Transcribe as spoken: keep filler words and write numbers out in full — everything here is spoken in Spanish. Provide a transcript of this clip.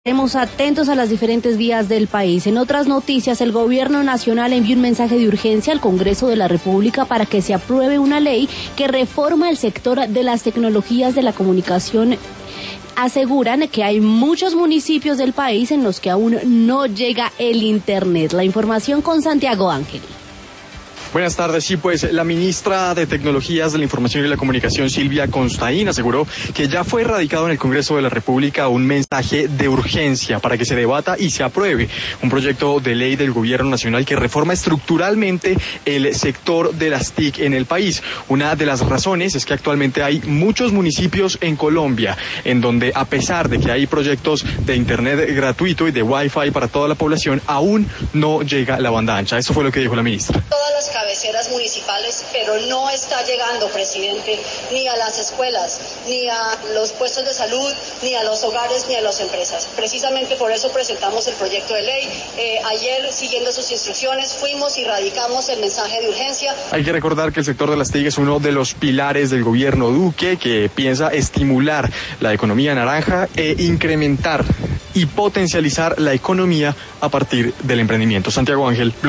Estemos atentos a las diferentes vías del país. En otras noticias, el gobierno nacional envió un mensaje de urgencia al Congreso de la República para que se apruebe una ley que reforma el sector de las tecnologías de la comunicación. Aseguran que hay muchos municipios del país en los que aún no llega el Internet. La información con Santiago Ángel. Buenas tardes. Sí, pues la ministra de Tecnologías de la Información y la Comunicación, Silvia Constaín, aseguró que ya fue radicado en el Congreso de la República un mensaje de urgencia para que se debata y se apruebe un proyecto de ley del Gobierno Nacional que reforma estructuralmente el sector de las T I C en el país. Una de las razones es que actualmente hay muchos municipios en Colombia en donde, a pesar de que hay proyectos de Internet gratuito y de Wi-Fi para toda la población, aún no llega la banda ancha. Eso fue lo que dijo la ministra. Todas las cabeceras municipales, pero no está llegando, presidente, ni a las escuelas, ni a los puestos de salud, ni a los hogares, ni a las empresas. Precisamente por eso presentamos el proyecto de ley. Eh, ayer, siguiendo sus instrucciones, fuimos y radicamos el mensaje de urgencia. Hay que recordar que el sector de las T I C es uno de los pilares del gobierno Duque, que piensa estimular la economía naranja e incrementar y potencializar la economía a partir del emprendimiento. Santiago Ángel.